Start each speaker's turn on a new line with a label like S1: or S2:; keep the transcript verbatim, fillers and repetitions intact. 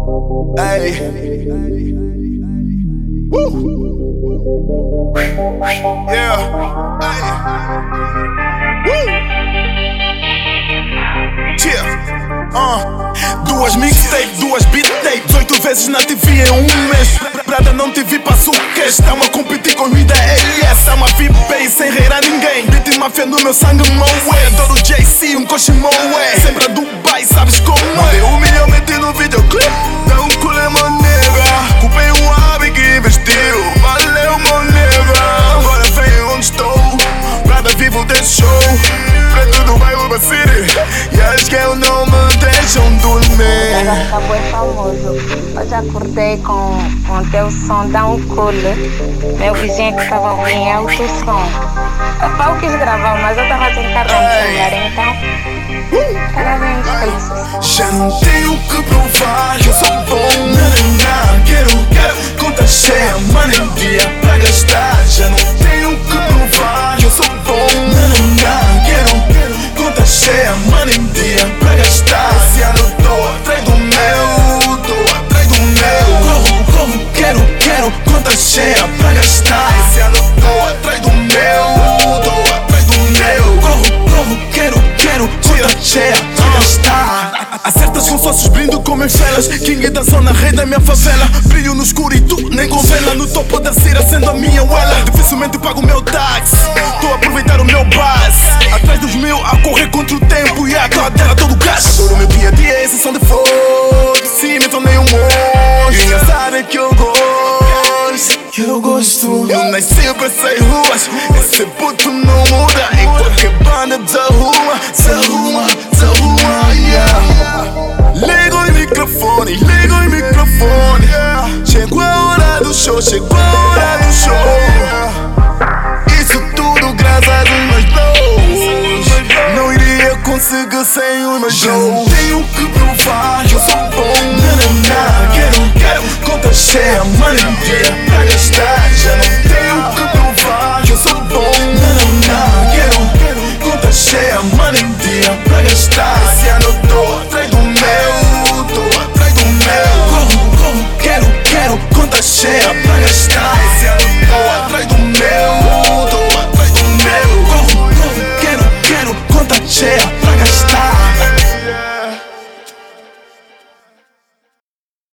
S1: Hey. Woo. Yeah. Hey. Woo. Yeah. Uh. Duas mixtapes, duas beat tapes, oito vezes na T V em um mês. Prada não te vi pra suquês. Tamo a competir com os da L S. Tamo a V P sem reirar ninguém. Beat e máfia no meu sangue, moé. Adoro J C, um coche moé. Sempre a Dubai, sabes como é. Mandei um milhão, meti no videoclip. Dá um culé, meu nega. Culpei o hábito que investiu. Valeu, meu nega. Agora vem onde estou. Prada vivo desse show. Preto do bairro da City. E as que eu não me deixam dormir.
S2: Agora acabou é famoso. Hoje acordei com o teu som, dá um cooler. Meu vizinho que estava ouvindo é alto som. Epá, eu quis gravar, mas eu estava sem carro no celular, então. Parabéns, felicidades.
S1: Já não tenho que provar que eu sou bom. Não, quero, quero conta cheia, money em dia pra gastar. Já não tenho que provar que eu sou bom. Não, quero, quero conta cheia, money em dia pra gastar. Esse ano tô atrás do meu, tô atrás do meu. Corro, corro, quero, quero conta cheia pra gastar. Esse ano tô atrás do meu, tô atrás do meu. Corro, corro, quero, quero conta cheia pra gastar. Acertas com sócios, brindo com meus velas. King da zona, rei da minha favela. Brilho no escuro e tu nem com vela. No topo da cira, sendo a minha uela. Dificilmente pago o meu táxi. Tô a aproveitar o meu buzz. Atrás dos mil, a correr contra o tempo. E a cadeira todo gás. Adoro o meu dia a dia, exceção de fogo. Sim, me tornei um monstro. E já sabe que eu gosto. Que eu gosto. Eu nasci pra essas ruas. Esse puto não muda. Em qualquer banda desarruma, desarruma, desarruma, yeah. Ligo o microfone, ligo o microfone. Chegou a hora do show, chegou a hora do show. Isso tudo graças aos meus blows. Não iria conseguir sem os meus shows. Tenho que provar que eu sou bom. Não, não, não. Quero, quero conta cheia, money em dia pra gastar. Já não